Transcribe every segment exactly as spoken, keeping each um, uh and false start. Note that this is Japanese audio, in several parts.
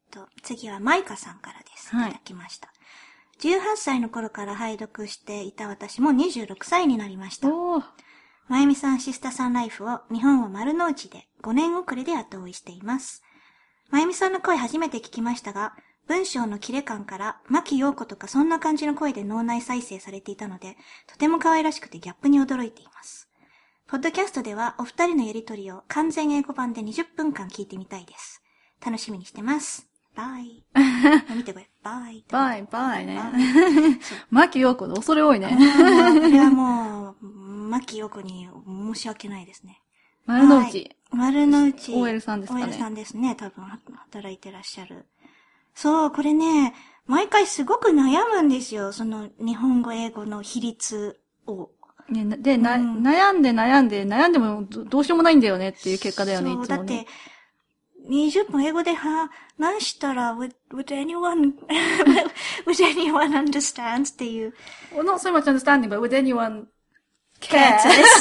と、次はマイカさんからです。いただきました。はい、じゅうはっさいの頃から拝読していた私もにじゅうろくさいになりました。おー。まゆみさんシスターさんライフを日本は丸の内でごねん遅れで後追いしています。まゆみさんの声初めて聞きましたが、文章のキレ感から牧陽子とかそんな感じの声で脳内再生されていたので、とても可愛らしくてギャップに驚いています。ポッドキャストではお二人のやりとりを完全英語版でにじゅっぷんかん聞いてみたいです。楽しみにしてます。バイ。見てこれ。バイ。 バイ、バイね。牧陽子の恐れ多いね。 これはもう、牧陽子に申し訳ないですね。 丸の内。 丸の内。 オーエル さんですかね。 オーエル さんですね。多分、働いてらっしゃる。そう、これね、毎回すごく悩むんですよ。その、日本語、英語の比率を。 ね、で、な、うん、悩んで悩んで、悩んでもどうしようもないんだよねっていう結果だよね、いつもね。 そう、だって、にじゅっぷん英語で話したら、would, would anyone, would anyone understand っていう。 Well, not so much understanding, but would anyone care?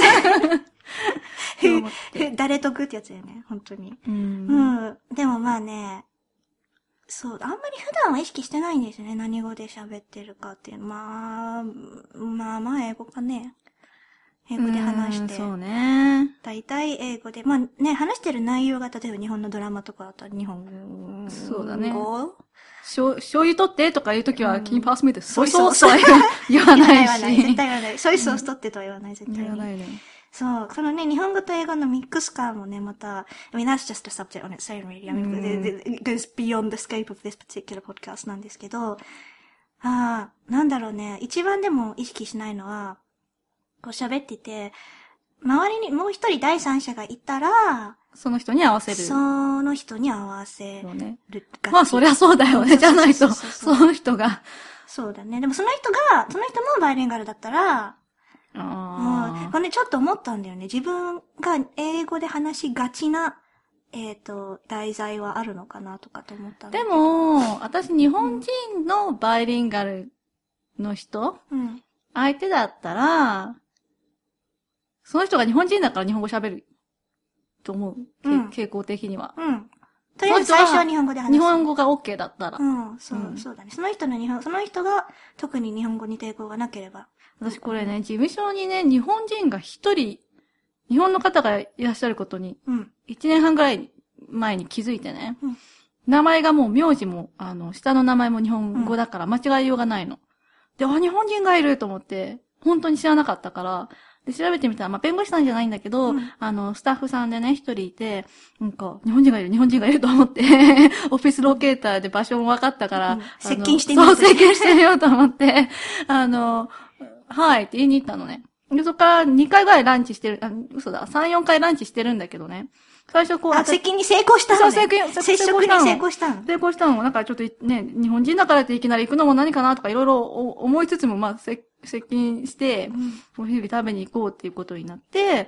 誰得ってやつだよね、本当に。 うん。 うん。でもまあね、そう、あんまり普段は意識してないんですよね。何語で喋ってるかっていう。まあ、まあまあ英語かね。英語で話して。 そうね。 大体英語で。まあね、話してる内容が例えば日本のドラマとかだったら日本語。 そうだね。醤油取ってとか言うときは、Can you pass me the soy sauce? 言わないし。絶対言わない。ソイソース取ってとは言わない、絶対に。 言わないね。 そう。そのね、日本語と英語のミックス感もね、また、I mean, that's just a subject on its own, really. I mean, it goes beyond the scope of this particular podcast なんですけど、ああ、なんだろうね。一番でも意識しないのは、こう喋ってて、周りにもう一人第三者がいたら、 その人に合わせる。 その人に合わせる。 そうね。まあ、そりゃそうだよね。じゃないと、その人が。 そうだね。でもその人が、その人もバイリンガルだったら、 ああ。これね、ちょっと思ったんだよね。自分が英語で話しがちな、えっと、題材はあるのかなとかと思ったんだけど。 でも、私日本人のバイリンガルの人、 うん、 相手だったら、その人が日本人だから日本語喋ると思う。うん、傾向的には。 うん。とりあえず最初は日本語で話す。 日本語が OK だったら。 うん、そう、うん、そうだね。その人の日本、その人が特に日本語に抵抗がなければ。 私これね、事務所にね、日本人が一人、日本の方がいらっしゃることに、 うん。 一年半ぐらい前に気づいてね。 うん。 名前がもう名字も、あの、下の名前も日本語だから間違いようがないの。で、あ、日本人がいると思って、本当に知らなかったから、で、調べてみたら、まあ、弁護士さんじゃないんだけど、うん、あの、スタッフさんでね、一人いて、なんか、日本人がいる、日本人がいると思って、オフィスロケーターで場所も分かったから、うん、 接近してみよう。 そう、接近してみようと思って、あの、はいって言いに行ったのね。で、そこからにかいぐらいランチしてる、あ、嘘だ、さん、よんかいランチしてるんだけどね。最初こう。 あ、接近に成功したのね。 そう、接近、 接触に成功したの。 成功したの。なんかちょっとね、日本人だからっていきなり行くのも何かなとかいろいろ思いつつも、まあ、接近して、お昼食べに行こうっていうことになって、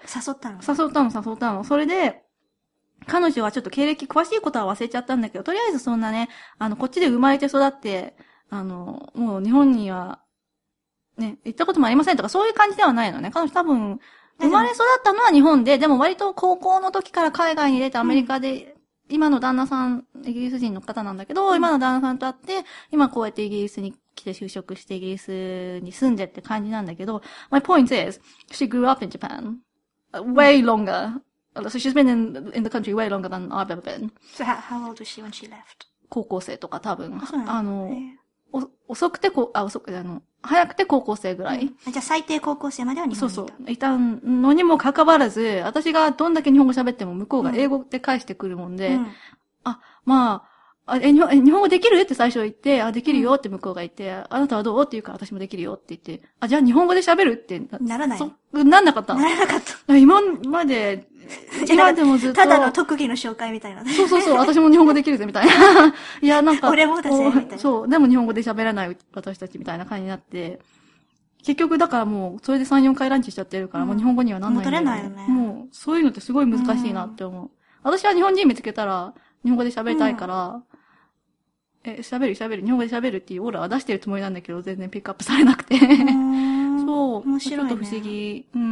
誘ったの誘ったの、誘ったの。それで、彼女はちょっと経歴詳しいことは忘れちゃったんだけど、とりあえずそんなね、あの、こっちで生まれて育って、あの、もう日本には、ね、行ったこともありませんとか、そういう感じではないのね。彼女多分、生まれ育ったのは日本で、でも割と高校の時から海外に出てアメリカで、うん、今の旦那さん、イギリス人の方なんだけど、うん、今の旦那さんと会って、今こうやってイギリスに来て就職してイギリスに住んでって感じなんだけど、my point is, she grew up in Japan, way longer. So she's been in, in the country way longer than I've ever been. So how, how old was she when she left? 高校生とか多分。あの、お遅くてこ、あ、遅くて、あの、早くて高校生ぐらい。 うん、じゃあ最低高校生までは日本にいた。 そうそう。いたのにもかかわらず、私がどんだけ日本語喋っても向こうが英語で返してくるもんで、うん、あ、まあ、あえ日本、日本語できるって最初言って、あ、できるよって向こうが言って、あなたはどうって言うから私もできるよって言って、あ、じゃあ日本語で喋るってならない。 そ、なんなかったの。 ならなかった。 今まで、今でもずっと。 ただの特技の紹介みたいな。 そうそうそう、私も日本語できるぜみたいな。いや、なんか。 俺もだぜみたいな。 そう、でも日本語で喋らない私たちみたいな感じになって、結局だからもう、それでさん、よんかいランチしちゃってるから、うん、もう日本語にはなんないんだよ、ね。 戻れないよね。 もう、そういうのってすごい難しいなって思う。うん、私は日本人見つけたら、日本語で喋りたいから、うん、え、喋る喋る、日本語で喋るっていうオーラは出してるつもりなんだけど、全然ピックアップされなくて。そうそう。 面白いね。 ちょっと不思議。うん。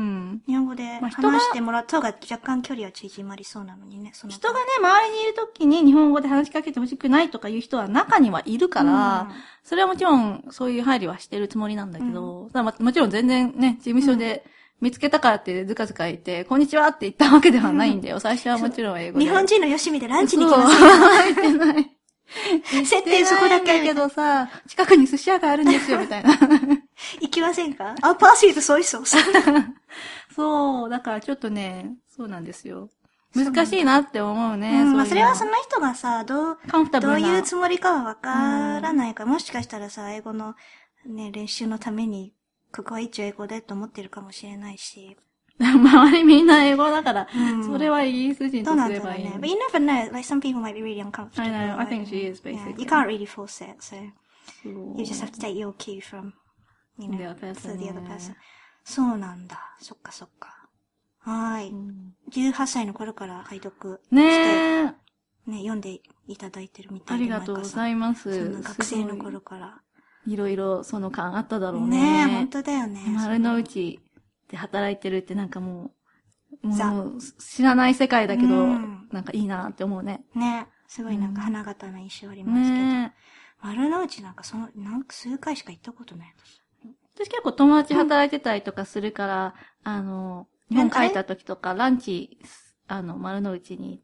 日本語で話してもらった方が若干距離は縮まりそうなのにね。その人がね、周りにいるときに日本語で話しかけてほしくないとかいう人は中にはいるから、うん、それはもちろんそういう配慮はしてるつもりなんだけど、うん、だまもちろん全然ね、事務所で見つけたからってずかずか言って、うん、こんにちはって言ったわけではないんだよ。最初はもちろん英語で。 日本人のよしみでランチに来ませんか？ 言ってない。 設定そこだけ。 だけどさ、近くに寿司屋があるんですよ、みたいな。 行きませんか？あ、パーシーとソイソース。 そう、だからちょっとね、そうなんですよ。難しいなって思うね。 うん、 うまあそれはその人がさ、どう、 カンフタブルなどういうつもりかはわからないから、うん、もしかしたらさ、英語のね、練習のために、ここは一応英語でと思ってるかもしれないし。 周りみんな英語だから、うん、それはイギリス人とすればいい。 どうなんだろうね。But you never know, like some people might be really uncomfortable. I know, I think she is basically. Yeah, you can't really force it, so you just have to take your cue from, you know, the other person. The other person. そうなんだ。そっかそっか。はい、うん。じゅうはっさいの頃から拝読して、ね, ね読んでいただいてるみたいで。 ありがとうございます。 その学生の頃から。 いろいろその間あっただろうね。 ねえ、本当だよね。 丸の内で働いてるってなんかもう、もう知らない世界だけど、うん、なんかいいなって思うね。 ね。すごいなんか花形な印象ありますけど。ね、丸の内なんかその、なんか数回しか行ったことない。 私結構友達働いてたりとかするから、うん、あの、日本帰った時とかランチ、あの、丸の内に行って、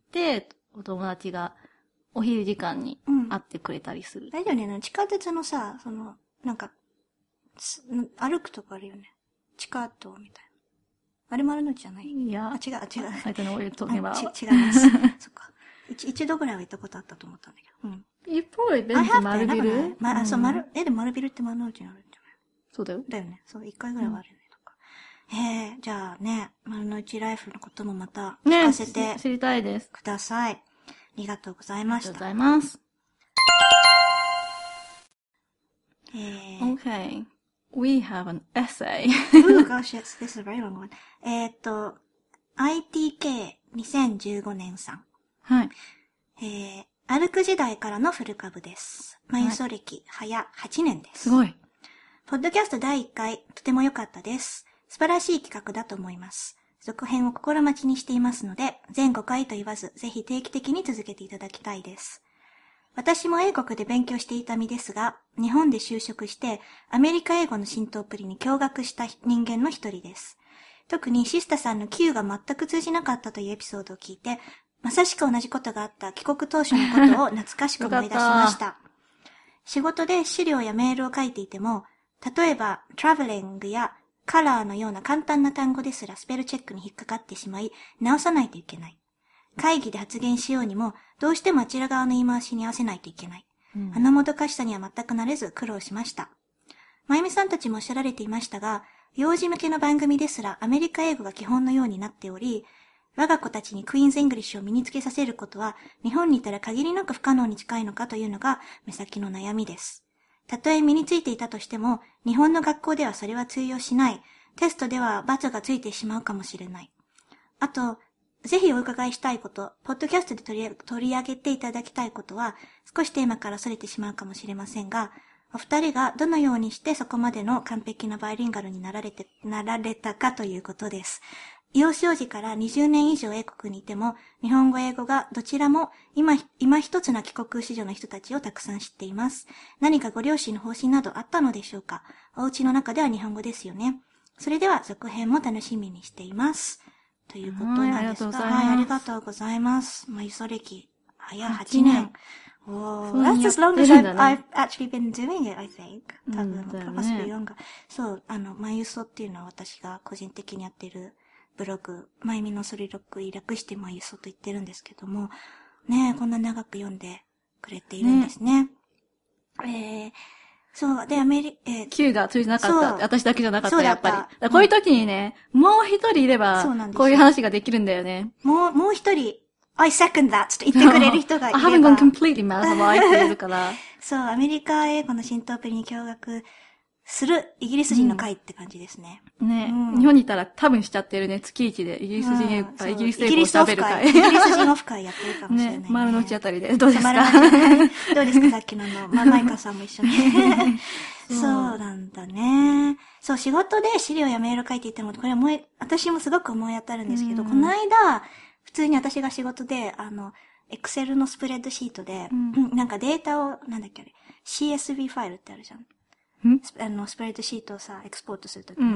お友達がお昼時間に会ってくれたりする。 大丈夫ね。地下鉄のさ、その、なんか、歩くとこあるよね。地下道みたいな。あれ丸の内じゃない？ いや。 あ、違う、違う。 I don't know what you're talking about. ち、違います。そっか。一、一度ぐらいは行ったことあったと思ったんだけど。うん。 You've probably been to 丸ビル？ ま、あ、そう、丸、え、でも丸ビルって丸の内にあるんじゃない？ そうだよ。 だよね。そう、一回ぐらいはあるよね、とか。へえ、じゃあね、丸の内ライフのこともまた聞かせて、 ね、知りたいです。 ください。ありがとうございました。 ありがとうございます。 えー、 Okay.We have an essay. oh gosh, yes, this is a very long one. えっと、アイティーケーにせんじゅうご 年さん。 はい。 えー、歩く時代からの古株です。マユソ歴、早はちねんです。 すごい。 ポッドキャストだいいっかい、とても良かったです。素晴らしい企画だと思います。続編を心待ちにしていますので、全ごかいと言わず、ぜひ定期的に続けていただきたいです。私も英国で勉強していた身ですが、日本で就職して、アメリカ英語の浸透っぷりに驚愕した人間の一人です。特にシスタさんの Q が全く通じなかったというエピソードを聞いて、まさしく同じことがあった帰国当初のことを懐かしく思い出しました。仕事で資料やメールを書いていても、例えば、traveling やカラーのような簡単な単語ですらスペルチェックに引っかかってしまい、直さないといけない。会議で発言しようにも、どうしてもあちら側の言い回しに合わせないといけない。うん、あのもどかしさには全く慣れず苦労しました。まゆみさんたちもおっしゃられていましたが、幼児向けの番組ですらアメリカ英語が基本のようになっており、我が子たちにクイーンズ・イングリッシュを身につけさせることは、日本にいたら限りなく不可能に近いのかというのが目先の悩みです。たとえ身についていたとしても、日本の学校ではそれは通用しない。テストでは罰がついてしまうかもしれない。あと、ぜひお伺いしたいこと、ポッドキャストで取り、取り上げていただきたいことは、少しテーマから逸れてしまうかもしれませんが、お二人がどのようにしてそこまでの完璧なバイリンガルになられて、なられたかということです。幼少時からにじゅうねん以上英国にいても、日本語英語がどちらも今、今一つな帰国子女の人たちをたくさん知っています。何かご両親の方針などあったのでしょうか？お家の中では日本語ですよね。それでは続編も楽しみにしています。ということなんですが、はい、ありがとうございます。まあ、輸送歴、早はちねん。おー、that's as long as I've, I've actually been doing it, I think. 多分、possibly longer. そう、あの、まゆそっていうのは私が個人的にやってるブログ、まゆみのソリロック略してまゆそと言ってるんですけども、ねえ、こんな長く読んでくれているんですね。ねえーそう。で、アメリ、えー、 Q が通じなかった。私だけじゃなかった、やっぱり。こういう時にね、うん、もう一人いれば、こういう話ができるんだよね。 もう、もう一人、I second that って言ってくれる人がいれば。 I haven't gone completely mad about it って言うから。 そう、アメリカ英語の浸透っぷりに驚愕するイギリス人の会って感じですね。 うん、ね、うん、日本にいたら多分しちゃってるね。月一でイギリス人へ、うん、イギリス英語を喋る会。 イギリス人オフ会やってるかもしれないね。ね、 丸の内あたりで。どうですか？ どうですかさっきのの、ま、マイカさんも一緒に。そうなんだね。そう、仕事で資料やメール書いていても、これ思い、私もすごく思い当たるんですけど、うん、この間、普通に私が仕事で、あの、エクセルのスプレッドシートで、うん、なんかデータを、なんだっけあれ、シーエスブイ ファイルってあるじゃん。んあの、スプレッドシートをさ、エクスポートするときの。うん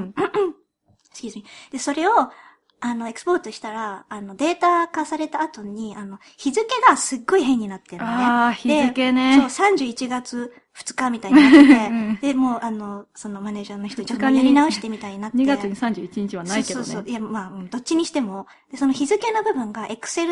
、excuse me。で、それを、あの、エクスポートしたら、あの、データ化された後に、あの、日付がすっごい変になってるのね。 ああ、日付ね。 そう、さんじゅういちがつふつかみたいになってて、うん、で、もう、あの、そのマネージャーの人にちょっとやり直してみたいになって。 にがつにさんじゅういちにちはないけどね。 そうそうそう。いや、まあ、どっちにしても。で、その日付の部分が、エクセルって、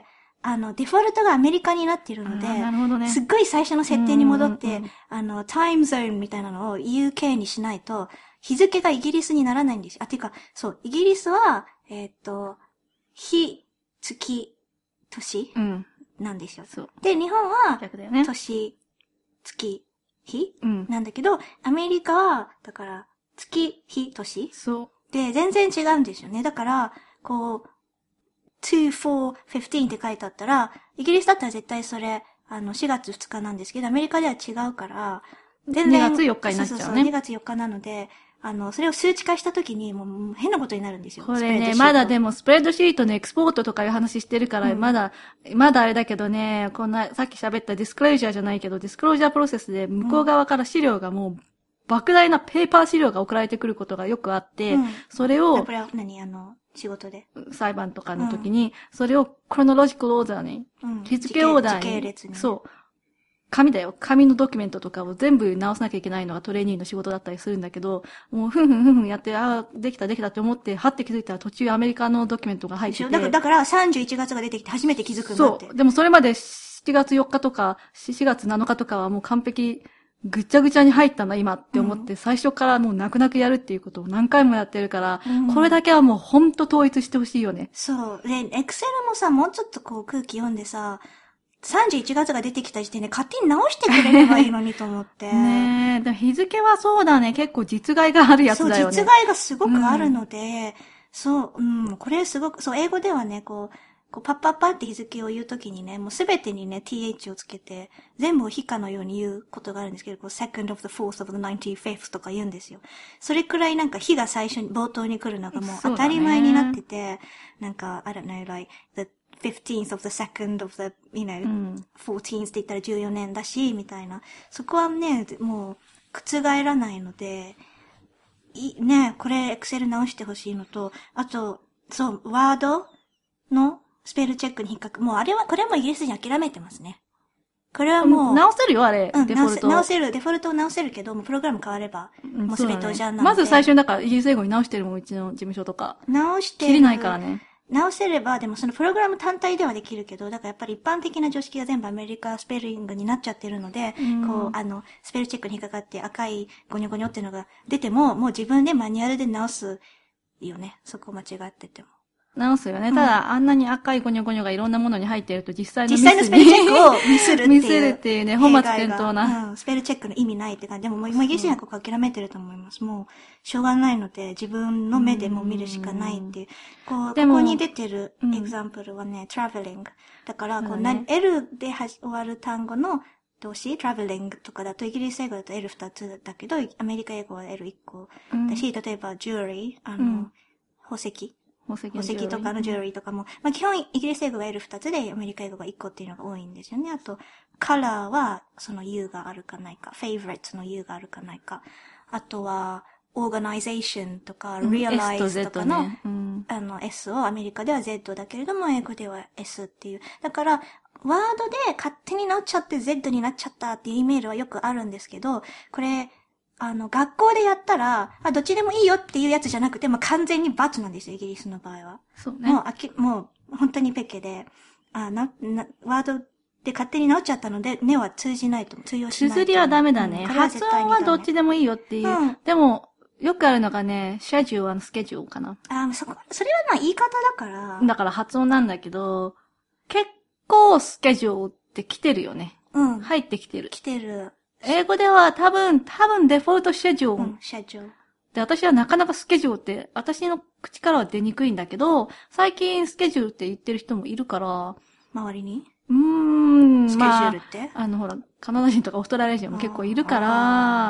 あの、デフォルトがアメリカになっているので、 なるほどね、 すっごい最初の設定に戻って、あの、タイムゾーンみたいなのを ユーケー にしないと、日付がイギリスにならないんですよ。あ、ていうか、そう、イギリスは、えー、っと、日、月、年、うん、なんですよ。そう。で、日本は、 逆だよね、 年、月、日、 うん、 なんだけど、アメリカは、だから、月、日、年そう。 で、全然違うんですよね。だから、こう、に、よん、じゅうごって書いてあったら、イギリスだったら絶対それ、あの、しがつふつかなんですけど、アメリカでは違うから、 全然。にがつよっかになっちゃうね。そうそうそう、 にがつよっかなので、あの、それを数値化したときに、もう変なことになるんですよ。 これね、まだでもスプレッドシートのエクスポートとかいう話してるから、うん、まだ、まだあれだけどね、こんな、さっき喋ったディスクロージャーじゃないけど、ディスクロージャープロセスで向こう側から資料がもう、莫大なペーパー資料が送られてくることがよくあって、うん、それを、 これは何あの、仕事で裁判とかの時に、うん、それをクロノロジカルオーダーに、うん、日付オーダーに、 時系列にそう、紙だよ。紙のドキュメントとかを全部直さなきゃいけないのがトレーニーの仕事だったりするんだけど、もうふんふんふんふんやって、ああ、できたできたって思って、はって気づいたら途中アメリカのドキュメントが入ってて。 だから、だからさんじゅういちがつが出てきて初めて気づくんだって。 そう。でもそれまでしちがつよっかとか、しがつなのかとかはもう完璧、ぐっちゃぐちゃに入ったな、今って思って、うん、最初からもう泣く泣くやるっていうことを何回もやってるから、うん、これだけはもうほんと統一してほしいよね。 そう。で、エクセルもさ、もうちょっとこう空気読んでさ、さんじゅういちがつが出てきた時点で勝手に直してくれればいいのにと思って。 ねえ、でも日付はそうだね、結構実害があるやつだよね。 そう、実害がすごくあるので、うん、そう、うん、これすごく、そう、英語ではね、こう、こうパッパッパって日付を言うときにね、もうすべてにね、th をつけて、全部を非かのように言うことがあるんですけど、こう、second of the fourth of the ninety-fifth とか言うんですよ。それくらいなんか日が最初に、冒頭に来るのがもう当たり前になってて、なんか、I don't know, like, the fifteenth of the second of the, you know,、うん、fourteenth って言ったらじゅうよねんだし、みたいな。そこはね、もう、覆らないので、い、ね、これ、エクセル直してほしいのと、あと、そう、ワードのスペルチェックに引っかく。もうあれは、これもイギリス人諦めてますね。これはもう。 直せるよ、あれ。 うん、デフォルト。直せる。デフォルトを直せるけど、もうプログラム変われば、もうすべておじゃんなんで、 まず最初にだからイギリス英語に直してるもん、うちの事務所とか。 直してる。 切りないからね。 直せれば、でもそのプログラム単体ではできるけど、だからやっぱり一般的な常識が全部アメリカスペリングになっちゃってるので、うん、こう、あの、スペルチェックに引っかかって赤いゴニョゴニョっていうのが出ても、もう自分でマニュアルで直すよね。そこ間違ってても。 直すよね。ただ、うん、あんなに赤いゴニョゴニョがいろんなものに入っていると実際のミス実際のスペルチェックをミスるっていう。 ミスるっていうね、本末転倒な。 うん、スペルチェックの意味ないって感じ。でももう、もうイギリス人はここ諦めてると思います。もう、しょうがないので、自分の目でも見るしかないっていう。こう、ここに出てるエグザンプルはね、トラベリング。だから、こう、ね、L で終わる単語の動詞、トラベリングとかだと、イギリス英語だと エルふたつだけど、アメリカ英語は エルいっこだし、例えば、ジュエリー、あの、うん、宝石。宝石とかのジュエリーとかも、まあ基本イギリス英語が エルふたつでアメリカ英語がいっこっていうのが多いんですよね。あと、カラーはその U があるかないか、favorites の U があるかないか。あとは、organization とか、realize とかの、ねうん、あの S をアメリカでは Z だけれども、英語では S っていう。だから、ワードで勝手になっちゃって Z になっちゃったっていうイメールはよくあるんですけど、これ、あの、学校でやったら、あ、どっちでもいいよっていうやつじゃなくて、もう完全に×なんですよ、イギリスの場合は。 そうね。 もう、あき、もう、本当にペケで、あ、な、な、ワードで勝手に直っちゃったので、ねは通じないと、通用しないと。 綴りはダメだね。うん、発音はどっちでもいいよっていう。うん、でも、よくあるのがね、シェジューはスケジュールかな。 あ、そこ、それはまあ言い方だから。 だから発音なんだけど、結構スケジュールって来てるよね。 うん。 入ってきてる。 来てる。 英語では多分、多分デフォルトシェジュール。 うん、シェジュール。 で、私はなかなかスケジュールって、私の口からは出にくいんだけど、最近スケジュールって言ってる人もいるから、 周りにうーん、 スケジュールって、 まあ、あの、ほら、カナダ人とかオーストラリア人も結構いるから、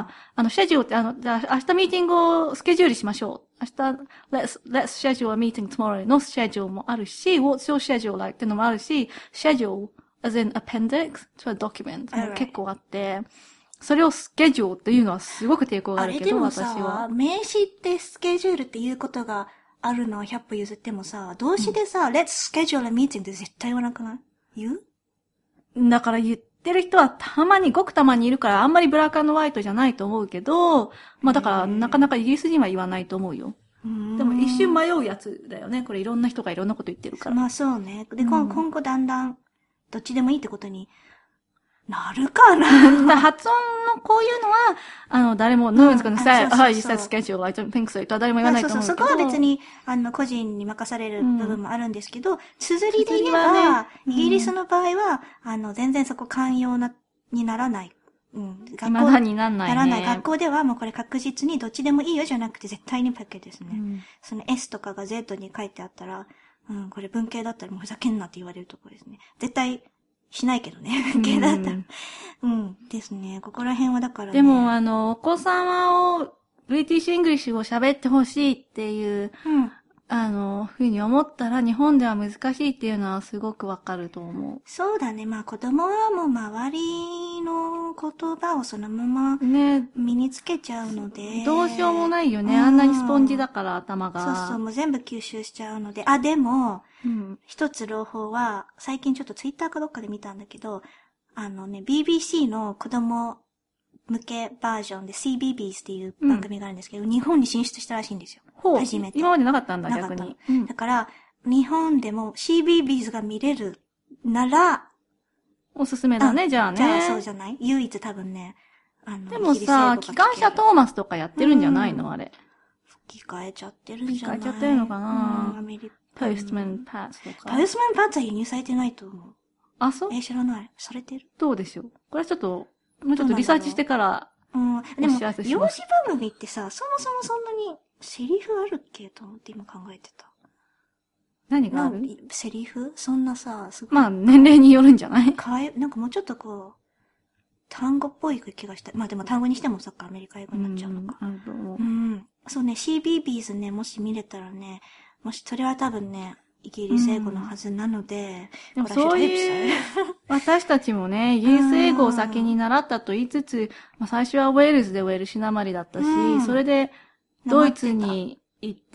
あ, あの、シェジュールって、あの、じゃあ明日ミーティングをスケジュールしましょう。明日、let's, let's schedule a meeting tomorrow のスケジュールもあるし、what's your schedule like っていうのもあるし、schedule as in appendix to a document も結構あって、それをスケジュールっていうのはすごく抵抗があるけど、 あれでも私は。 名詞ってスケジュールっていうことがあるのはひゃっぽ譲ってもさ、動詞でさ、うん、let's schedule a meeting って絶対言わなくない？言う？ だから言ってる人はたまに、ごくたまにいるから、あんまりブラック&ホワイトじゃないと思うけど、まあだから、なかなかイギリス人は言わないと思うよ。でも一瞬迷うやつだよね。これいろんな人がいろんなこと言ってるから。 まあそうね。で、うん、今後だんだん、どっちでもいいってことになるかな発音のこういうのは、あの、誰も、no one's gonna say, oh, you said schedule, I don't think so. とは誰も言わないと思うけど。 そうそう、そこは別に、あの、個人に任される部分もあるんですけど、うん、綴りで言えば、ね、イギリスの場合は、あの、全然そこ寛容な、にならない。うん。 学校にならないね。ならない。 学校ではもうこれ確実にどっちでもいいよじゃなくて絶対にパケですね。うん、その S とかが Z に書いてあったら、うん、これ文系だったらもうふざけんなって言われるところですね。絶対、しないけどね。文系だったら。うん、うん。ですね。ここら辺はだからね。 でも、あの、お子様を、ブリティッシュ・イングリッシュを喋ってほしいっていう、うん、あの、ふうに思ったら、日本では難しいっていうのはすごくわかると思う。 そうだね。まあ、子供はもう周りの言葉をそのまま、ね、身につけちゃうので。 どうしようもないよね。うん、あんなにスポンジだから、頭が。 そうそう、もう全部吸収しちゃうので。あ、でも、うん、一つ朗報は、最近ちょっとツイッターかどっかで見たんだけど、あのね、ビービーシー の子供向けバージョンで シービービーズ っていう番組があるんですけど、うん、日本に進出したらしいんですよ。 ほう。初めて。今までなかったんだ、逆に。 うん、だから、日本でも シービービーズ が見れるなら、 おすすめだね、うん、じゃあね。 じゃあそうじゃない？唯一多分ね、 あの、でもさ、機関車トーマスとかやってるんじゃないの、うん、あれ。 吹き替えちゃってるんじゃない？ 吹き替えちゃってるのかな、 うん、アメリカ。ポストマンパーツとか。 ポストマンパーツは輸入されてないと思う。 あ、そう？ え、知らない。されてる？ どうでしょう。これはちょっと、もうちょっとリサーチしてから、 うん。でも、幼児番組ってさ、そもそもそんなにセリフあるっけと思って今考えてた。 何がある？ セリフそんなさ、 すごい。まあ、年齢によるんじゃない？ かえ、なんかもうちょっとこう、単語っぽい気がした。まあでも単語にしてもそっか、アメリカ英語になっちゃうのか。 うん、 うん。そうね、シービービーズ ね、もし見れたらね、もし、それは多分ね、イギリス英語のはずなので、 うん、でもそういう、私たちもね、イギリス英語を先に習ったと言いつつ、まあ最初はウェールズでウェルシュなまりだったし、うん、それでドイツに行って、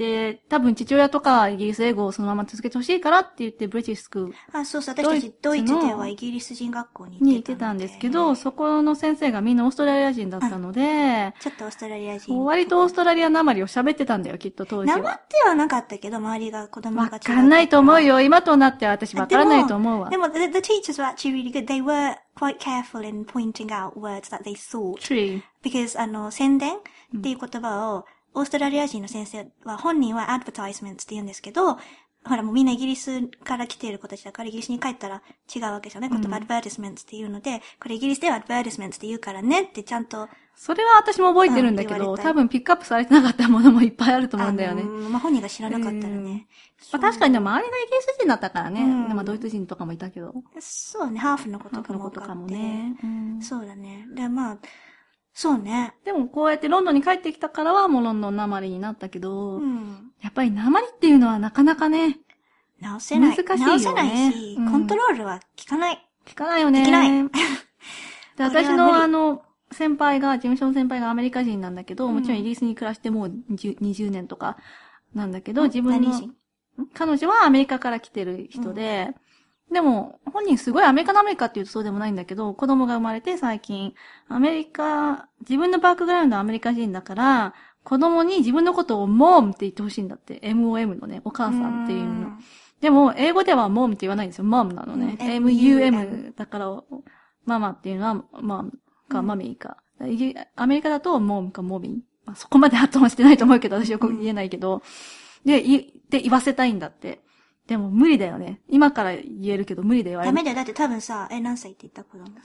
多分父親とかイギリス英語をそのまま続けてほしいからって言って、ブリティッシュスクール。 あ、そうそう、私たちドイツではイギリス人学校に行ってたに行ってたんですけど、そこの先生がみんなオーストラリア人だったので、 ちょっとオーストラリア人。 割とオーストラリアなまりを喋ってたんだよ、きっと当時は。 なまってはなかったけど、周りが子供が違う。 わかんないと思うよ。今となっては私わからないと思うわ。 でも、でも the, the teachers were actually really good. They were quite careful in pointing out words that they thought. True. Because, あの、宣伝っていう言葉を、オーストラリア人の先生は、本人は advertisements って言うんですけど、ほらもうみんなイギリスから来ている子たちだから、イギリスに帰ったら違うわけですよね。言葉 advertisements って言うので、これイギリスでは advertisements って言うからねってちゃんと。 それは私も覚えてるんだけど、多分ピックアップされてなかったものもいっぱいあると思うんだよね。 あのー、まあ、本人が知らなかったらね。 まあ、確かに周りがイギリス人だったからね。うん、まあドイツ人とかもいたけど。 そうね、ハーフのことかも多かもね、うん。そうだね。で、まあ、そうね。 でもこうやってロンドンに帰ってきたからはもうロンドンなまりになったけど、うん、やっぱりなまりっていうのはなかなかね、 直せない。 難しいよね。直せないし、うん、コントロールは効かない。 効かないよね。 できない。 で私のあの、先輩が、事務所の先輩がアメリカ人なんだけど、うん、もちろんイギリスに暮らしてもうにじゅうねんとかなんだけど、自分の、 何人？ 彼女はアメリカから来てる人で、うんでも、本人すごいアメリカのアメリカって言うとそうでもないんだけど、子供が生まれて最近、アメリカ、自分のバックグラウンドはアメリカ人だから、子供に自分のことをモームって言ってほしいんだって。エムオーエム のね、お母さんっていうの。でも、英語ではモームって言わないんですよ。モームなのね。エムユーエム だから、ママっていうのは、ママかマミーか。アメリカだとモームかモミー。まあ、そこまで発音してないと思うけど、私よく言えないけど。で、い、で言わせたいんだって。でも無理だよね。今から言えるけど無理だよ。 ダメだよ。だって多分さ、え、何歳って言った子供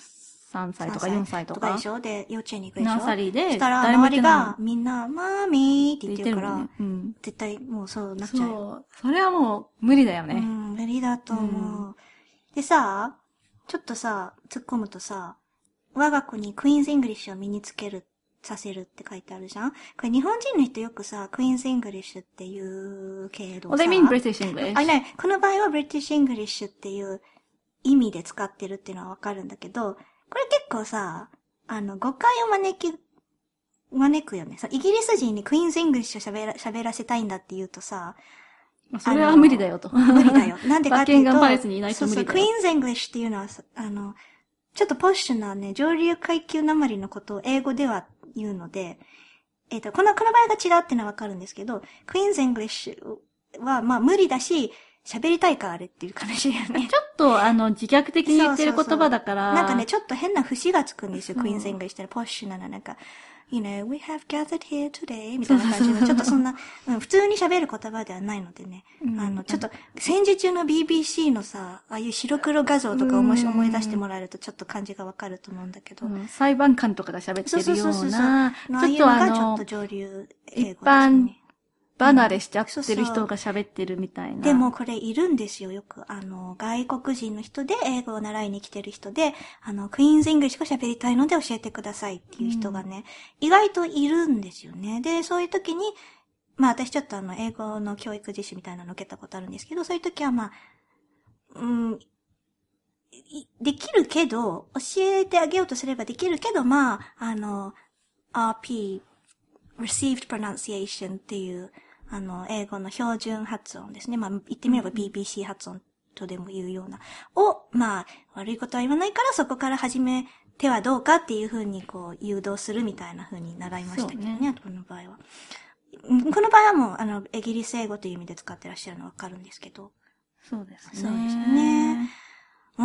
さんさいとかよんさいとか。 とかでしょで、幼稚園に行くでしょナーサリーで。 そしたら、周りがみんな、マーミーって言ってるから、 ねうん、 絶対もうそうなっちゃう。 そう。それはもう無理だよね。 うん、無理だと思う。うん、でさ、ちょっとさ、突っ込むとさ、我が子にクイーンズ・イングリッシュを身につける、させるって書いてあるじゃんこれ日本人の人よくさ、クイーンズ・イングリッシュって言うけどさ。 Well, they mean British English. あ、ね、この場合は British English っていう意味で使ってるっていうのはわかるんだけど、これ結構さ、あの、誤解を招き、招くよね。イギリス人にクイーンズ・イングリッシュを喋ら、喋らせたいんだって言うとさ、 それは無理だよと。 無理だよ。なんでかっていうと、 バッキンガンパレスにいないと無理だよ。 そうそう、クイーンズ・イングリッシュっていうのは、あの、ちょっとポッシュなね、上流階級なまりのことを英語では言うので、えっと、この、この場合が違うっていうのはわかるんですけど、クイーンズ・イングリッシュは、まあ無理だし、喋りたいかあれっていう話だよね。 ちょっと、あの、自虐的に言ってる言葉だから。 そうそうそうなんかね、ちょっと変な節がつくんですよ、クイーンズ・イングリッシュってポッシュなの、なんか、You know, we have gathered here today みたいな感じの、ちょっとそんな、うん、普通に喋る言葉ではないのでね。うん、あの、ちょっと、戦時中の ビービーシー のさ、ああいう白黒画像とか思い思い出してもらえるとちょっと感じがわかると思うんだけど。うん、 裁判官とかが喋ってるような、 そうそうそうそうちょっとあの、ちょっと上流英語ですね。 一般離れしちゃってる人が喋ってるみたいな、うん。 でもこれいるんですよ、よく。あの、外国人の人で英語を習いに来てる人で、あの、クイーンズ・イングリッシュが喋りたいので教えてくださいっていう人がね、うん、意外といるんですよね。で、そういう時に、まあ私ちょっとあの、英語の教育実習みたいなの受けたことあるんですけど、そういう時はまあ、うん、できるけど、教えてあげようとすればできるけど、まあ、あの、アールピー、Received Pronunciation っていう、あの、英語の標準発音ですね。まあ、言ってみれば ビービーシー 発音とでも言うような。を、まあ、悪いことは言わないから、そこから始めてはどうかっていう風に、こう、誘導するみたいな風に習いましたけどね、ねこの場合は。この場合はもう、あの、イギリス英語という意味で使ってらっしゃるのはわかるんですけど。 そうですね。 そうですね。うん。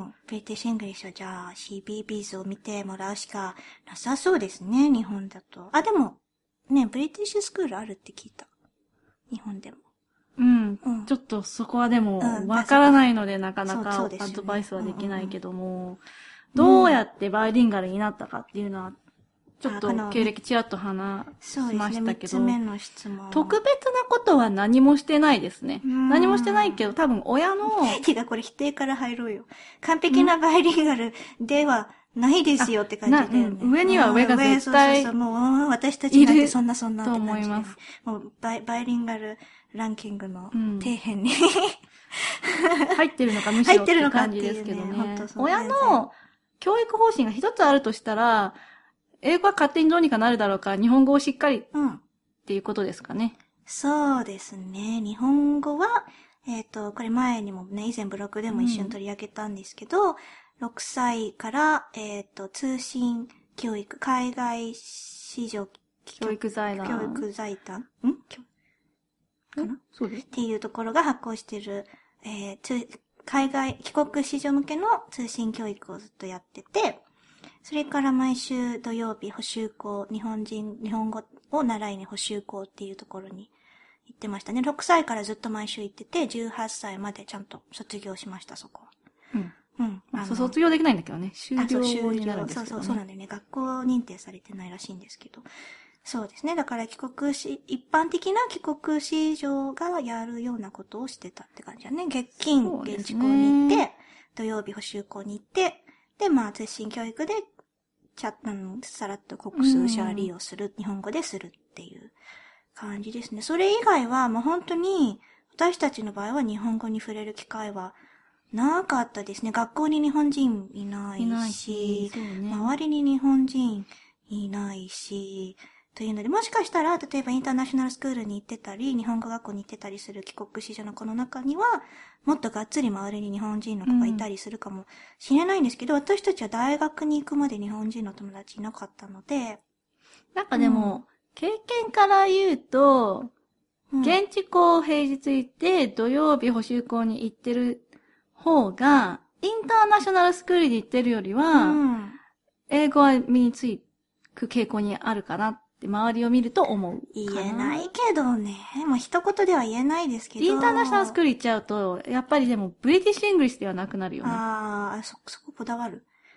ブリティッシュ・イングリッシュはじゃあ シービービー ズを見てもらうしかなさそうですね、日本だと。あ、でも、ね、ブリティッシュスクールあるって聞いた。日本でも。 うん。うん、ちょっとそこはでも、わからないので、なかなかアドバイスはできないけども、どうやってバイリンガルになったかっていうのは、ちょっと経歴ちらっと話しましたけど、 目の質問特別なことは何もしてないですね。何もしてないけど、多分親の、 てかこれ否定から入ろうよ。完璧なバイリンガルではないですよって感じだよね。 うん、上には上が絶対そうそうそう、もう私たちなんてそんなそんなって感じと思います。 もうバイバイリンガルランキングの底辺に、 うん、入ってるのかむしろって感じですけどね。ね親の教育方針が一つあるとしたら、英語は勝手にどうにかなるだろうから、日本語をしっかりっていうことですかね。うん、 そうですね。日本語は、えっと、これ前にもね、以前ブログでも一緒に取り上げたんですけど、うん、ろくさいから、えっと、通信教育、海外市場教育財団。 教育財団んかなそうです。 っていうところが発行してる、えー、海外、帰国子女向けの通信教育をずっとやってて、それから毎週土曜日補習校、日本人、日本語を習いに補習校っていうところに行ってましたね。ろくさいからずっと毎週行ってて、じゅうはっさいまでちゃんと卒業しました、そこは。 うん。うん。まあ、卒業できないんだけどね。修了になるんですけど、ね。 そうそう、そうなんだよね。学校認定されてないらしいんですけど。そうですね。だから帰国し、一般的な帰国子女がやるようなことをしてたって感じだね。月金、現地校に行って、土曜日補習校に行って、で、まあ、通信教育で、チャット、さらっと国数シャーリーをする、日本語でするっていう感じですね。それ以外は、もう本当に、私たちの場合は日本語に触れる機会はなかったですね。学校に日本人いないし、いないしね、周りに日本人いないし、というので、もしかしたら、例えばインターナショナルスクールに行ってたり、日本語学校に行ってたりする帰国子女の子の中には、もっとがっつり周りに日本人の子がいたりするかもしれないんですけど、うん、私たちは大学に行くまで日本人の友達いなかったので。 なんかでも、うん、経験から言うと、うん、現地校平日行って、土曜日補習校に行ってる方が、インターナショナルスクールに行ってるよりは、うん、英語は身につく傾向にあるかなって、周りを見ると思う。 言えないけどね。もう一言では言えないですけど。 インターナショナルスクール行っちゃうと、やっぱりでも、ブリティッシュ・イングリッシュではなくなるよね。 ああ、そ、そここだわる。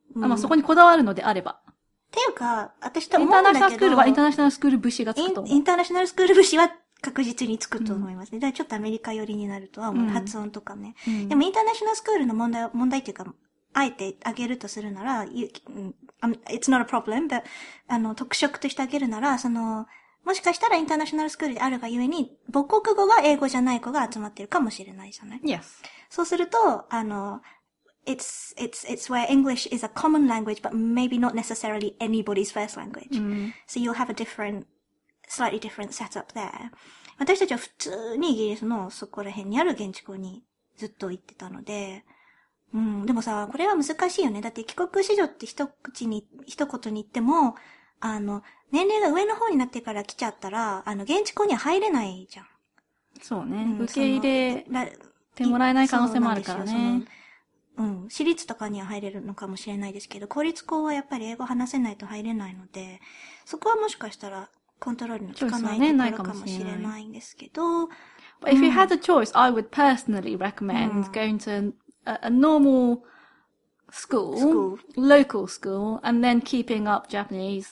うん、あまあ、そこにこだわるのであれば。 っていうか、私と思うんだけど。 インターナショナルスクールはインターナショナルスクール節がつくと思う。 インターナショナルスクール節は確実につくと思いますね。うん、だからちょっとアメリカ寄りになるとは思う。うん、発音とかね、うん。でもインターナショナルスクールの問題、問題っていうか、あえてあげるとするなら、you, it's not a problem, but, あの、特色としてあげるなら、その、もしかしたらインターナショナルスクールであるがゆえに、母国語が英語じゃない子が集まってるかもしれないじゃない？ Yes. そうすると、あの、it's, it's, it's where English is a common language, but maybe not necessarily anybody's first language. Mm. So you'll have a different, slightly different setup there. 私たちは普通にイギリスのそこら辺にある現地校にずっと行ってたので、うん、でもさ、これは難しいよね。だって帰国子女って一口に、一言に言っても、あの、年齢が上の方になってから来ちゃったら、あの、現地校には入れないじゃん。 そうね。うん、受け入れてもらえない可能性もあるからね。 うん。私立とかには入れるのかもしれないですけど、公立校はやっぱり英語話せないと入れないので、そこはもしかしたらコントロールの効かないところかもしれないんですけど。 But if you had a choice, I would personally recommend going to a, a normal school, school, local school, and then keeping up Japanese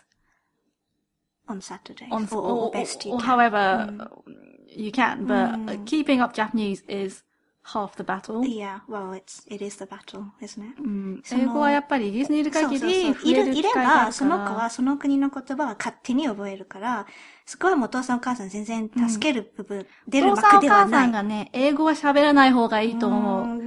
on Saturdays, on, or, or, or best you or can. however mm. you can. But mm. keeping up Japanese is half the battle. Yeah, well, it's it is the battle, isn't it? うん、英語はやっぱりイギリスにいる限り触れる機会があるから。いる、いれば、 その子はその国の言葉は勝手に覚えるから、そこはもうお父さんお母さん全然助ける部分、うん、出る幕ではない。お父さんお母さんがね、英語は喋らない方がいいと思う。うん、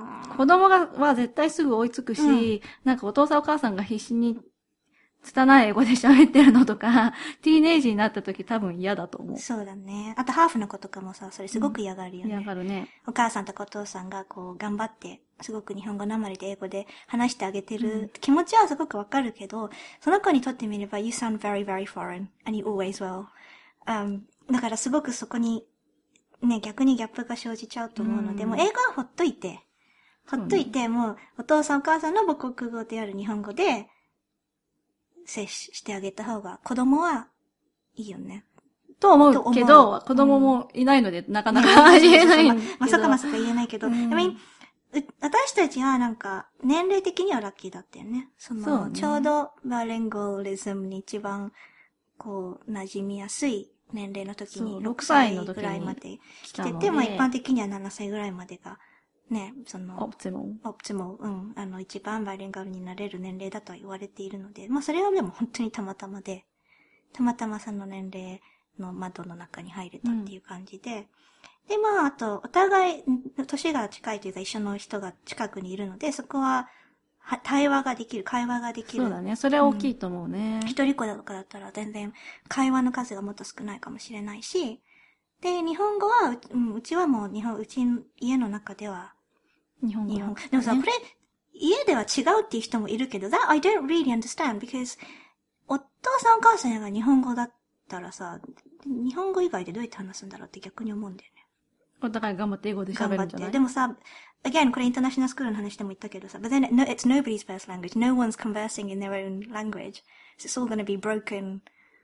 子供がは絶対すぐ追いつくし、うん、なんかお父さんお母さんが必死に拙い英語で喋ってるのとか、ティーネイジになった時多分嫌だと思う。 そうだね。あとハーフの子とかもさ、それすごく嫌がるよね。 うん、嫌がるね。 お母さんとかお父さんがこう頑張って、すごく日本語なまりで英語で話してあげてる気持ちはすごくわかるけど、その子にとってみれば you sound very very foreign and you always will、um, だからすごくそこにね、逆にギャップが生じちゃうと思うので、うん、もう英語はほっといて、ほっといて、もうお父さんお母さんの母国語である日本語で接してあげた方が子供はいいよね。 と思うけど、子供もいないので、うん、なかなか言えない。 まさかまさか言えないけど、うん、I mean、私たちはなんか、年齢的にはラッキーだったよね。その、そうね、ちょうどバイリンゴリズムに一番、こう、馴染みやすい年齢の時に、ろくさいぐらいまで来てて、まあ一般的にはななさいぐらいまでが、ね、その、 オプティモル。 オプティモル、うん、あの、一番バイリンガルになれる年齢だとは言われているので、まあそれはでも本当にたまたまで、たまたまその年齢の窓の中に入れたっていう感じで、うん、で、まあ、あと、お互い、年が近いというか一緒の人が近くにいるので、そこは、は対話ができる、会話ができる。 そうだね。それは大きいと思うね。 うん、一人っ子とかだったら全然、会話の数がもっと少ないかもしれないし、で、日本語は、うん、うちはもう日本、うち、家の中では、 日本語。 日本語。でもさ、これ、家では違うっていう人もいるけど、that I don't really understand, because, お父さんお母さんが日本語だったらさ、日本語以外でどうやって話すんだろうって逆に思うんだよね。 お互い頑張って英語で喋るんじゃない？ でもさ、again これインターナショナルスクールの話でも言ったけどさ、but then no, it's nobody's first language. No one's conversing in their own language. So it's all going to be broken,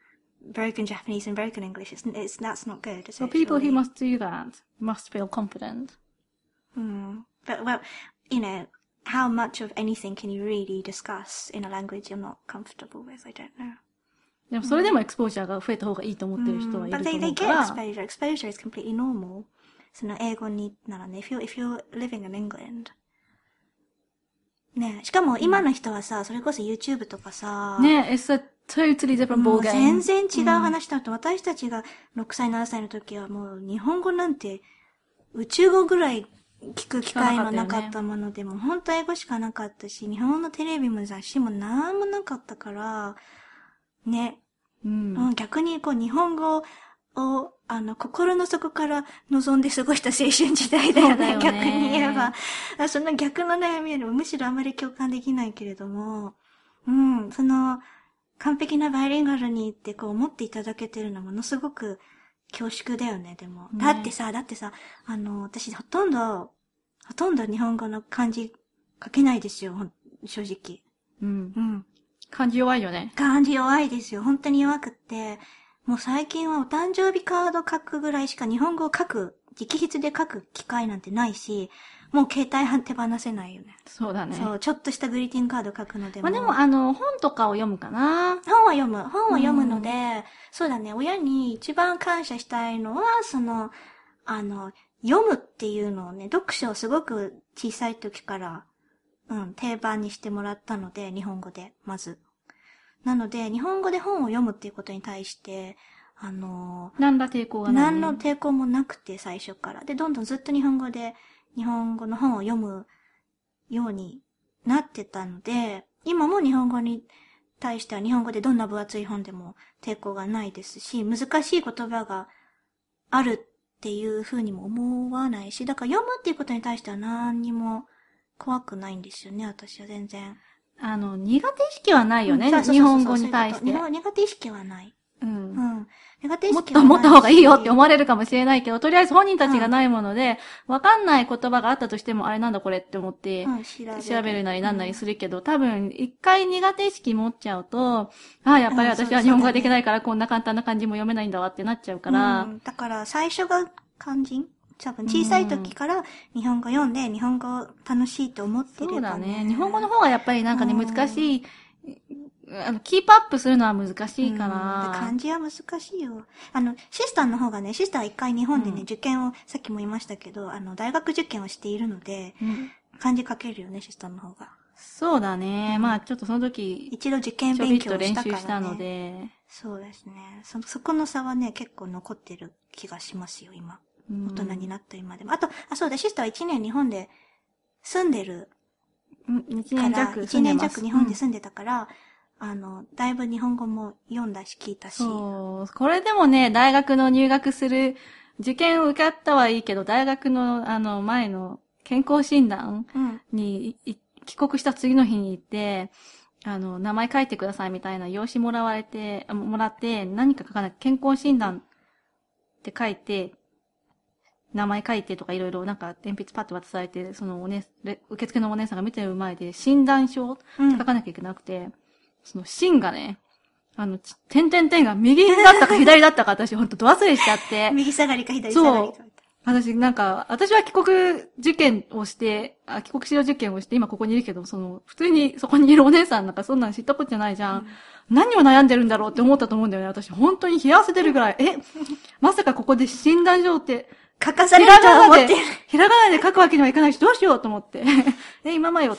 broken Japanese and broken English. It's, it's that's not good. So people who must do that must feel confident. Hmm. But well, you know, how much of anything can you really discuss in a language you're not comfortable with? I don't know. でもそれでもエクスポージャーが増えた方がいいと思ってる人はいると思うから。 But they, they get exposure. Exposure is completely normal. その英語にならね、if you're, if you're living in England. ね、しかも今の人はさ、それこそ YouTube とかさ。 ね、it's a totally different ball game. 全然違う話だと、うん、私たちがろくさい、ななさいの時はもう日本語なんて宇宙語ぐらい聞く機会のなかったもので、も本当英語しかなかったし、日本のテレビも雑誌もなんもなかったから、ね。 うん。 うん、逆にこう日本語を、あの、心の底から望んで過ごした青春時代だよね。だよね逆に言えば。その逆の悩みよりもむしろあまり共感できないけれども、うん、その、完璧なバイリンガルにってこう思っていただけてるのはものすごく恐縮だよね、でも。ね、だってさ、だってさ、あの、私ほとんど、ほとんど日本語の漢字書けないですよ、正直。 うん。 うん。 漢字弱いよね。 漢字弱いですよ。本当に弱くって。もう最近はお誕生日カード書くぐらいしか日本語を書く、直筆で書く機会なんてないし、 もう携帯手放せないよね。 そうだね。 そう、ちょっとしたグリーティングカード書くのでも。 まあでも、あの、本とかを読むかな。 本は読む。本を読むので、うん、そうだね、親に一番感謝したいのは、その、あの、読むっていうのをね、読書をすごく小さい時から、うん、定番にしてもらったので、日本語で、まず。なので、日本語で本を読むっていうことに対して、あのー、何ら抵抗がない、 ね。何の抵抗もなくて、最初から。で、どんどんずっと日本語で、日本語の本を読むようになってたので、今も日本語に対しては日本語でどんな分厚い本でも抵抗がないですし、難しい言葉があるっていう風にも思わないし、だから読むっていうことに対しては何にも怖くないんですよね、私は全然。 あの、苦手意識はないよね、うん、日本語に対して。 うう苦手意識はない。 うん。うん。苦手意識はない。もっと持った方がいいよって思われるかもしれないけど、とりあえず本人たちがないもので、わ、うん、かんない言葉があったとしても、あれなんだこれって思って、うん、調べる、調べるなりなんなりするけど、うん、多分、一回苦手意識持っちゃうと、ああ、やっぱり私は日本語ができないから、こんな簡単な漢字も読めないんだわってなっちゃうから。 うん、だから、最初が漢字多分小さい時から日本語読んで、日本語楽しいと思ってれば、ね、 そうだね。日本語の方がやっぱりなんかね、難しい、あの、キープアップするのは難しいから。 漢字は難しいよ。あの、シスターの方がね、シスターは一回日本でね、うん、受験を、さっきも言いましたけど、あの、大学受験をしているので、うん、漢字書けるよね、シスターの方が。 そうだね。うん、まあ、ちょっとその時、 一度受験勉強をしたから、ね、練習したので。 そうですね。そ、そこの差はね、結構残ってる気がしますよ、今。大人になった今でも。あと、あ、そうだ、シスターは一年日本で住んでる一年弱一年弱日本で住んでたから、うん、あの、だいぶ日本語も読んだし聞いたし。 そう。これでもね、大学の入学する、受験を受かったはいいけど、大学のあの前の健康診断に、うん、帰国した次の日に行って、あの、名前書いてくださいみたいな用紙もらわれて、もらって、何か書かなきゃ健康診断って書いて、名前書いてとかいろいろなんか鉛筆パッと渡されて、そのおね、受付のお姉さんが見てる前で診断書って書かなきゃいけなくて、うん、その芯がね、あの、点々点が右だったか左だったか私ほんとど忘れしちゃって。 右下がりか左下がりか。そう。 私なんか、私は帰国受験をして、あ、帰国子女受験をして今ここにいるけど、その、普通にそこにいるお姉さんなんかそんなの知ったことじゃないじゃん。うん、何を悩んでるんだろうって思ったと思うんだよね。私本当に冷や汗出るぐらい。え、まさかここで診断書って、 書かされると思って。 ひらがなで書くわけにはいかないし、どうしようと思って。え、今まよって。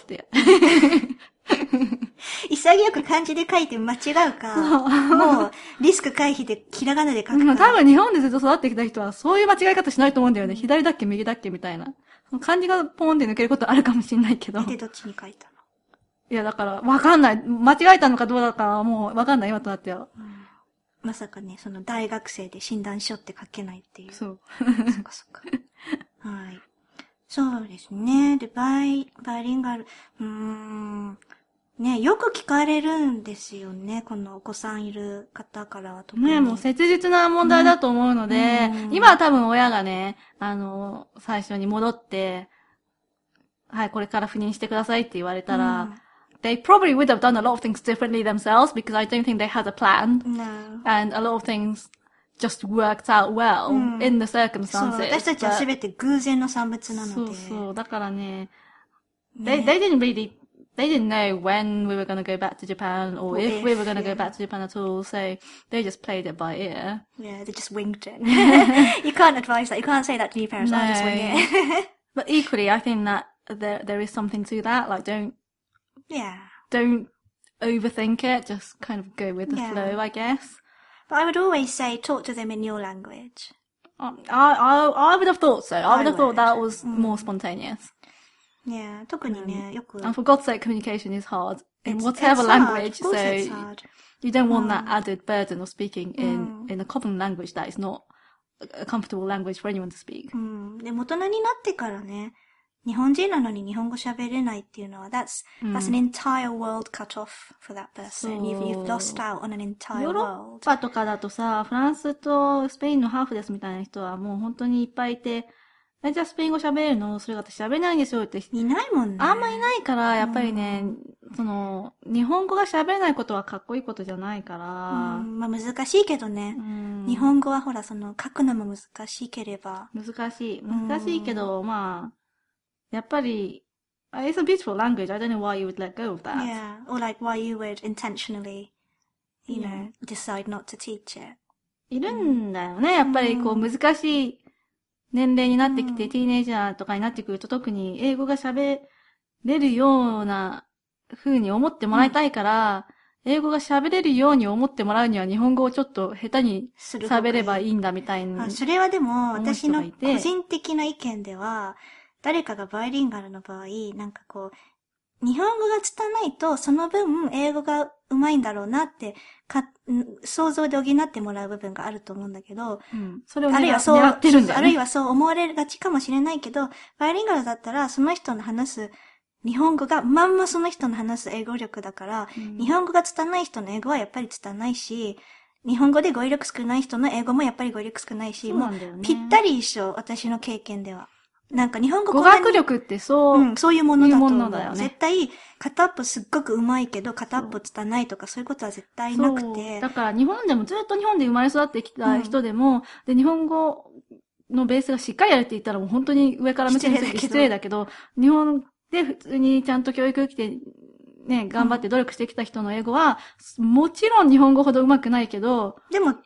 潔く漢字で書いて間違うか、もうリスク回避でひらがなで書くか。 多分日本でずっと育ってきた人はそういう間違い方しないと思うんだよね。うん、左だっけ右だっけみたいな。漢字がポンって抜けることあるかもしれないけど。 で、どっちに書いたの？ いや、だから、わかんない。間違えたのかどうだかはもうわかんない今となっては。うん、 まさかね、その大学生で診断書って書けないっていう。 そう。 そっかそっか。はい。そうですね。で、バイ、バイリンガル、うーん。ね、よく聞かれるんですよね。このお子さんいる方からは特に。 ね、もう切実な問題だと思うので、うん、今は多分親がね、あの、最初に戻って、はい、これから赴任してくださいって言われたら、うん、they probably would have done a lot of things differently themselves because I don't think they had a plan. No. And a lot of things just worked out well、うん、in the circumstances. そう、 私たちはすべて偶然の産物なので。 そうそう。だからね、ね they, they didn't really, they didn't know when we were going to go back to Japan or, or if, if we were going to yeah. go back to Japan at all. So they just played it by ear. Yeah, they just winged it. You can't advise that. You can't say that to your parents. No. I'll just wing it. But equally, I think that there, there is something to that. Like, don't, yeah, don't overthink it. Just kind of go with the yeah. flow, I guess. But I would always say, talk to them in your language. I, I, I would have thought so. I would I have would. thought that was mm. more spontaneous. Yeah, 特にね、よく。 And for God's sake, communication is hard in whatever language. So you don't want that added burden of speaking in, in a common language that is not a comfortable language for anyone to speak. うん。でも大人になってからね、日本人なのに日本語喋れないっていうのは、that's, that's an entire world cut off for that person. You've, you've lost out on an entire world. ヨーロッパとかだとさ、フランスとスペインのハーフですみたいな人はもう本当にいっぱいいて、え、じゃあスペイン語喋れるの？それが私喋れないんですよって。 いないもんね。 あんまいないから、やっぱりね、うん、その、日本語が喋れないことはかっこいいことじゃないから。 うん、まあ難しいけどね、うん。日本語はほら、その、書くのも難しければ。 難しい。難しいけど、うん、まあ、 やっぱり、it's a beautiful language. I don't know why you would let go of that. Yeah, or like why you would intentionally, you Yeah. know, decide not to teach it. いるんだよね。やっぱりこう難しい年齢になってきて、 うんティーネイジャーとかになってくると特に英語が喋れるような風に思ってもらいたいから、うん、英語が喋れるように思ってもらうには日本語をちょっと下手に喋ればいいんだみたいな。 それはでも私の個人的な意見では、誰かがバイリンガルの場合、なんかこう、日本語が拙いと、その分、英語が上手いんだろうなって、か、想像で補ってもらう部分があると思うんだけど、 うん、それをあるいはそう、 狙ってるんだよね。 あるいはそう思われがちかもしれないけど、バイリンガルだったら、その人の話す、日本語が、まんまその人の話す英語力だから、うん、日本語が拙い人の英語はやっぱり拙いし、日本語で語彙力少ない人の英語もやっぱり語彙力少ないし、 そうなんだよね、 もうぴったり一緒、私の経験では。なんか日本語語学力ってそう、 うん、そういうものだと思う。 いうものだよね。 絶対、片っぽすっごく上手いけど、片っぽ拙いとかそういうことは絶対なくて。 だから日本でもずっと日本で生まれ育ってきた人でも、うん、で、日本語のベースがしっかりやるって言ったらもう本当に上から向けて失礼だけど、日本で普通にちゃんと教育受けて、ね、頑張って努力してきた人の英語は、うん、もちろん日本語ほど上手くないけど、 でも、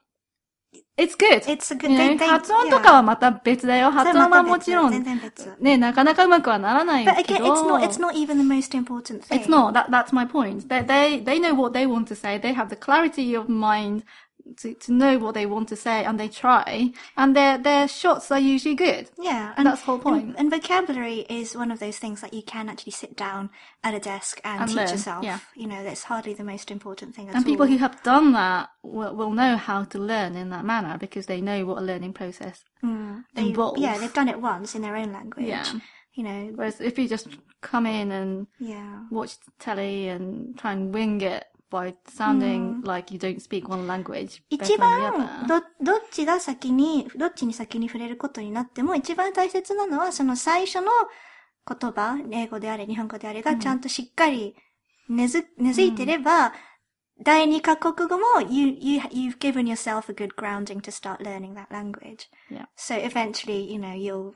It's good. It's good. They, they, 発音とかはまた別だよ。発音はもちろん。 全然別。 ね、なかなかうまくはならないけど。 But again, it's not, it's not even the most important thing. It's not. That, that's my point. They, they, they know what they want to say. They have the clarity of mind to, to know what they want to say, and they try. And their, their shots are usually good. Yeah. And that's the whole point. And, and vocabulary is one of those things that you can actually sit down at a desk and, and teach learn. yourself. Yeah. You know, that's hardly the most important thing at and all. And people who have done that will, will know how to learn in that manner because they know what a learning process mm, they, involves. Yeah, they've done it once in their own language. Yeah. You know. Whereas if you just come in and yeah. watch telly and try and wing it by sounding、mm. like you don't speak one language. 一番、ど、どっちが先に、どっちに先に触れることになっても、一番大切なのは、その最初の言葉、英語であれ、日本語であれが、ちゃんとしっかり根づ、根付いてれば、第二カ国語も、you, you, you've given yourself a good grounding to start learning that language. Yeah. So eventually, you know, you'll,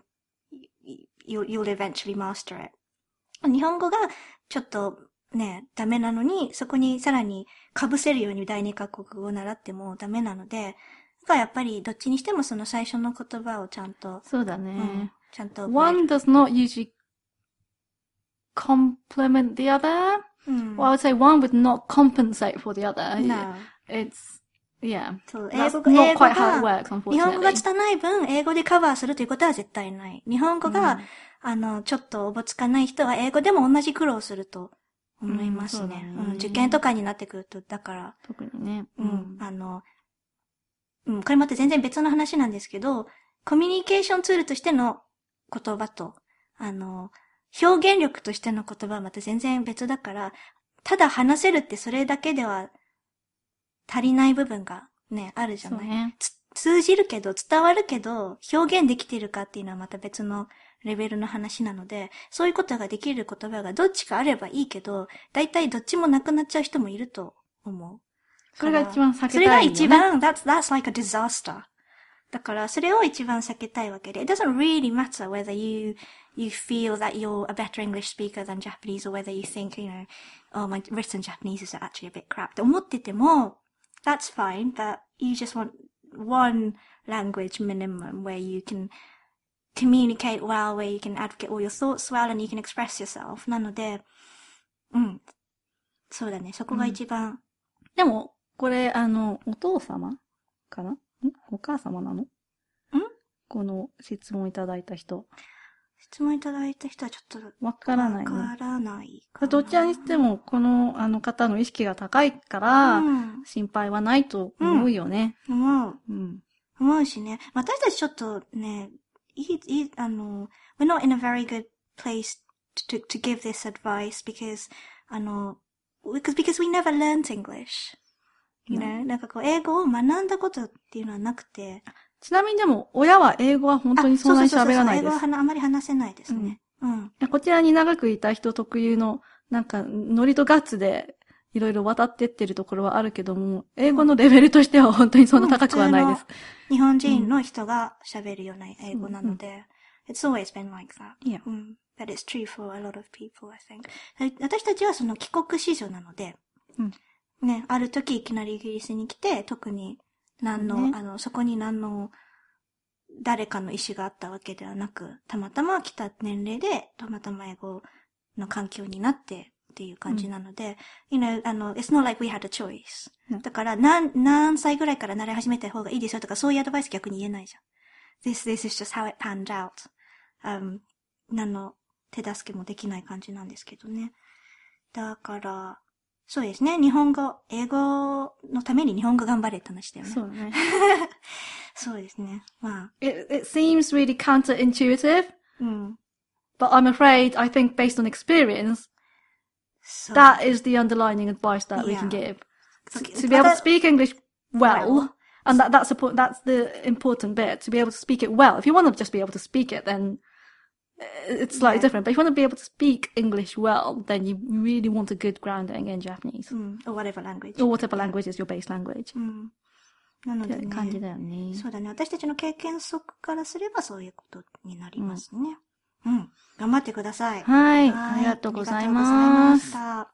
you'll, you'll eventually master it. 日本語が、ちょっと、ね、ダメなのに、そこにさらに被せるように第二カ国語を習ってもダメなので、だからやっぱりどっちにしてもその最初の言葉をちゃんと。 そうだね。うん、 ちゃんと。 One does not usually complement the other. うん、 well, I would say one would not compensate for the other. No. It's, yeah. そう、 英語が、not quite how it works, unfortunately. 日本語が拙い分、英語でカバーするということは絶対ない。日本語が、うん、あの、ちょっとおぼつかない人は英語でも同じ苦労すると。思いますね。うん、うん、受験とかになってくると、だから。 特にね。 うん。あの、うん、これまた全然別の話なんですけど、コミュニケーションツールとしての言葉と、あの、表現力としての言葉はまた全然別だから、ただ話せるってそれだけでは足りない部分がね、あるじゃない。 そうね、 通じるけど、伝わるけど、表現できてるかっていうのはまた別のレベルの話なので、そういうことができる言葉がどっちかあればいいけど、だいたいどっちもなくなっちゃう人もいると思う。 それが一番避けたいよね。 それが一番、that's, that's like a disaster. だから、それを一番避けたいわけで。It doesn't really matter whether you, you feel that you're a better English speaker than Japanese or whether you think, you know, oh, my written Japanese is actually a bit crap. って思ってても、that's fine, but you just want one language minimum where you can communicate well, where you can advocate all your thoughts well, and you can express yourself. なので、うん。そうだね。そこが一番。うん、 でも、これ、あの、お父様かなんお母様なのんこの質問いただいた人。 質問いただいた人はちょっと。 わからないね。 わからないかな。 どちらにしても、この、あの方の意識が高いから、うん、心配はないと思うよね。 うん、思う。 うん。 思うしね。私たちちょっとね、いい、いい、あの、we're not in a very good place to, to give this advice because, あの、because, because we never learned English. You know? うん、なんかこう、英語を学んだことっていうのはなくて。 ちなみにでも、親は英語は本当にそんなに喋らないです。そうそうそうそう、英語はあまり話せないですね。うん。うん、 こちらに長くいた人特有の、なんか、ノリとガッツで、いろいろ渡ってってるところはあるけども、英語のレベルとしては本当にそんな高くはないです。 うん、日本人の人が喋るような英語なので、 It's always been like that. Yeah. うん。But it's true for a lot of people, I think. 私たちはその帰国子女なので、 うん、 ね、ある時いきなりイギリスに来て、特に何の、ね、あの、そこに何の、誰かの意思があったわけではなく、たまたま来た年齢で、たまたま英語の環境になってっていう感じなので、うん、you know, あの、it's not like we had a choice、うん。だから、何、何歳ぐらいから習い始めた方がいいですよとか、そういうアドバイス逆に言えないじゃん。This, this is just how it panned out.、Um, 何の手助けもできない感じなんですけどね。だから、そうですね。日本語、英語のために日本語頑張れって話だよね。 そうだね。 そうですね。まあ。 It, it seems really counterintuitive. うん。 But I'm afraid, I think based on experience, that is the underlining advice that、yeah. we can give. To, to be able to speak English well, well. and that, that's, a, that's the important bit, to be able to speak it well. If you want to just be able to speak it, then it's slightly、yeah. different. But if you want to be able to speak English well, then you really want a good grounding in Japanese. うん。or whatever language. Or whatever language is your base language. うん。なのでね。 感じだよね。 そうだね。私たちの経験則からすればそういうことになりますね。うん。うん、頑張ってください。 はい。はいありがとうございます。 ありがとうございま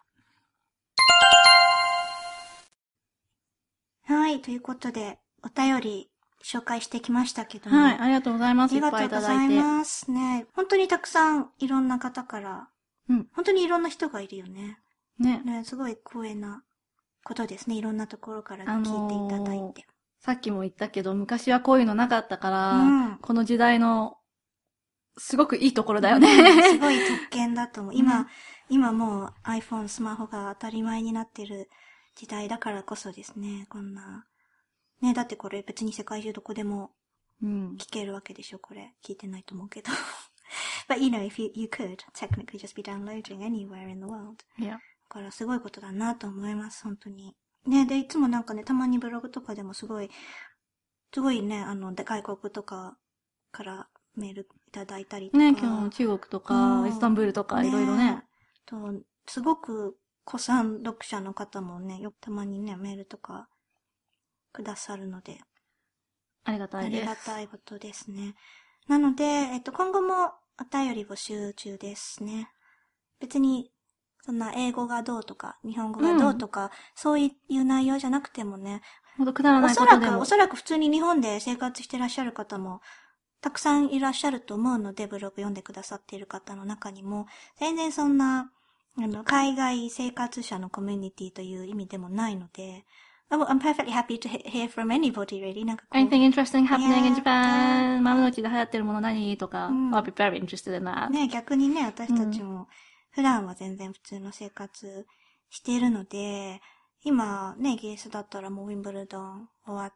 した。はい。ということで、お便り紹介してきましたけども。 はい。ありがとうございます。いっぱいいただいて。ありがとうございますね。本当にたくさんいろんな方から、うん。本当にいろんな人がいるよね。ね。ね、すごい光栄なことですね。いろんなところから聞いていただいて。あのーさっきも言ったけど、昔はこういうのなかったから、うん、この時代の、すごくいいところだよね。 うん、すごい特権だと思う。今、うん、今もう iPhone、スマホが当たり前になってる時代だからこそですね、こんな。ね、だってこれ別に世界中どこでも聞けるわけでしょ、これ。聞いてないと思うけど。But you know, if you, you could technically just be downloading anywhere in the world. Yeah. だからすごいことだなと思います、本当に。ね、で、いつもなんかね、たまにブログとかでもすごい、すごいね、あの、外国とかからメールいただいたりとか。 ね、今日中国とか、イスタンブールとか、いろいろね。 と、すごく、古参読者の方もね、よくたまにね、メールとか、くださるので。 ありがたいです。 ありがたいことですね。なので、えっと、今後もお便り募集中ですね。別に、そんな英語がどうとか、日本語がどうとか、うん、そういう内容じゃなくてもね。 ほんとくだらないことでも。 おそらく、おそらく普通に日本で生活してらっしゃる方も、たくさんいらっしゃると思うので、ブログ読んでくださっている方の中にも、全然そんな、あの、海外生活者のコミュニティという意味でもないので、I'm perfectly happy to hear from anybody, really. なんかこう Anything interesting happening in Japan? 丸の内で流行ってるもの何とか、うん、I'll be very interested in that. ね、逆にね、私たちも、普段は全然普通の生活しているので、今ね、イギリスだったらもうウィンブルドン終わって、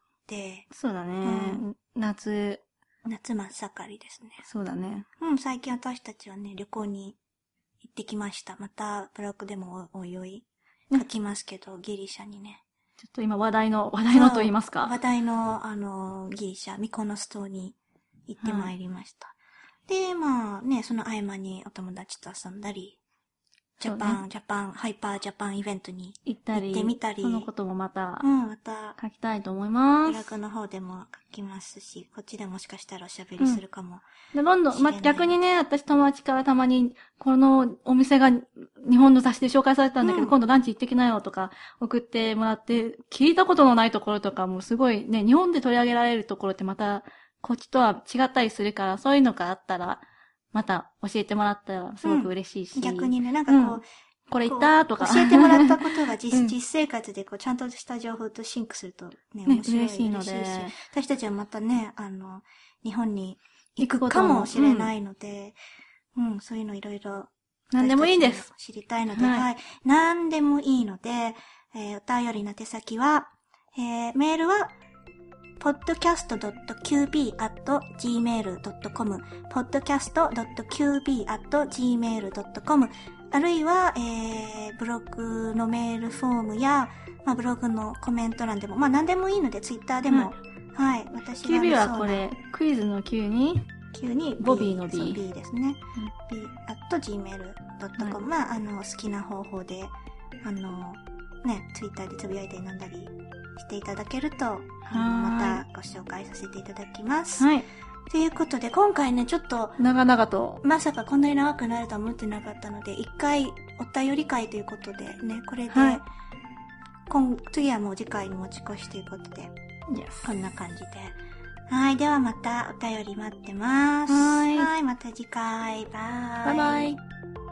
そうだね。うん、夏。 夏真っ盛りですね。 そうだね。 うん、最近私たちはね、旅行に行ってきました。また、ブログでもおいおい書きますけど、ね、ギリシャにね。 ちょっと今話題の、話題のと言いますか。 話題の、あの、ギリシャ、ミコノス島に行ってまいりました。はい、で、まあね、その合間にお友達と遊んだり、ジャパン、ね、ジャパン、ハイパージャパンイベントに行ったり、行ってみたり。 そのこともまた、 うん、また、 書きたいと思います。 ブログの方でも書きますし、こっちでもしかしたらおしゃべりするかも。 うん、で、ロンドン、ま、逆にね、私友達からたまに、このお店が日本の雑誌で紹介されてたんだけど、うん、今度ランチ行ってきなよとか送ってもらって、聞いたことのないところとかもすごいね、日本で取り上げられるところってまた、こっちとは違ったりするから、そういうのがあったら、また教えてもらったらすごく嬉しいし。 うん、逆にね、なんかこう、うんこれ言ったとか。 教えてもらったことが実、うん、実生活でこう、ちゃんとした情報とシンクするとね、面白い、 ね、嬉しいので。 嬉しいし、私たちはまたね、あの、日本に行くかもしれないので、うん、うん、そういうのいろいろ。 何でもいいです。 知りたいので、はい、はい。何でもいいので、えー、お便りの手先は、えー、メールは、ポッドキャストドットキュービーアットジーメールドットコム ポッドキャストドットキュービーアットジーメールドットコム あるいは、えー、ブログのメールフォームや、まあ、ブログのコメント欄でも、まあ何でもいいので、ツイッターでも、うん、はい、私がキュービーはこれ、クイズの Q に、 Q に、 ボビーの B。 B ですね。うん、B アットジーメールドットコム、まあ、あの、好きな方法で、あの、ね、ツイッターでつぶやいたりなんだりしていただけると、あのまたご紹介させていただきます。 はい。 ということで、今回ね、ちょっと、 長々と。 まさかこんなに長くなるとは思ってなかったので、一回お便り会ということでね、これで、 はい、 今、次はもう次回に持ち越しということで、 yes. こんな感じで。はい、ではまたお便り待ってます。 はい。 はい、また次回。バイ。 バイバイ。